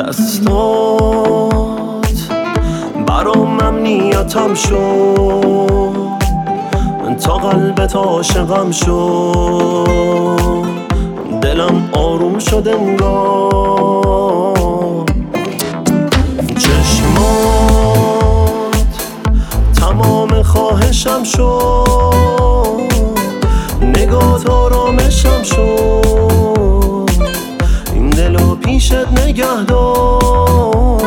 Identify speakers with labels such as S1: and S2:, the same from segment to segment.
S1: دستات برام امنیتم شد تا قلبت عاشقم شد دلم آروم شد انگار چشمات تمام خواهشم شد نگات آرامشم شد این دلو پیشت نگه دار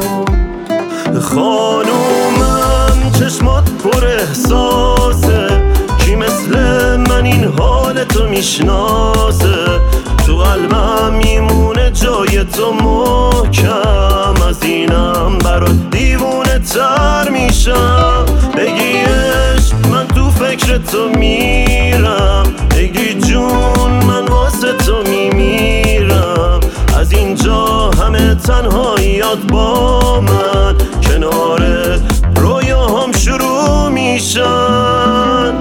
S1: خانومم چشمات پر احساسه کی مثل من این حال تو میشناسه تو قلبم میمونه جای تو محکم از اینم برات دیوونه تر میشم بگی عشق من تو فکر تو میرم بگی جون من واسه تو میمیرم از اینجا همه تنهاییات با من کنار رویاهام شروع میشن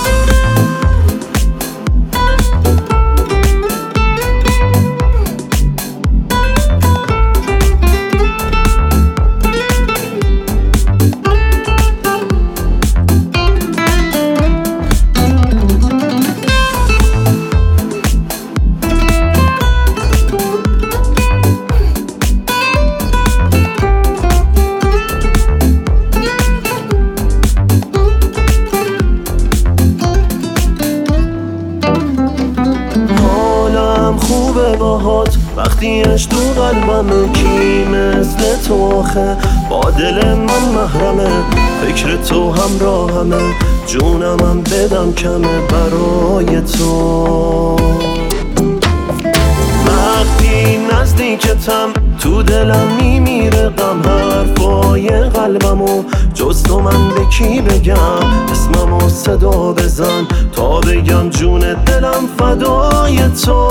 S1: خوبه باهات وقتی اش تو قلبمه کی مثل تو آخه با دل من محرمه فکر تو همراهمه جونمم بدم کمه برای تو وقتی نزدیکتم تو دلم میمیره غم حرفای قلبمو جز تو من به کی بگم اسممو صدا بزن تا بگم جون دلم فدای تو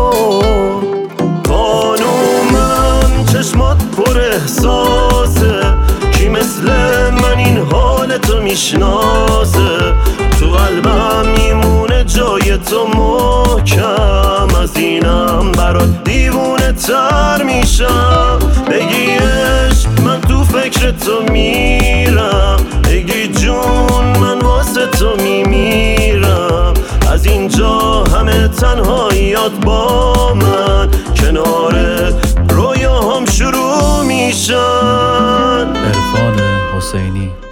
S1: خانومم چشمات پر احساسه کی مثل من این حال تو میشناسه تو قلبم میمونه جای تو محکم از اینم برات دیوونه تر میشم بگی عشق من تو فکر تو میرم بگی جون من واسه تو میمیرم از اینجا همه تنهاییات با من کنار رویاهام شروع میشن.
S2: عرفان حسینی.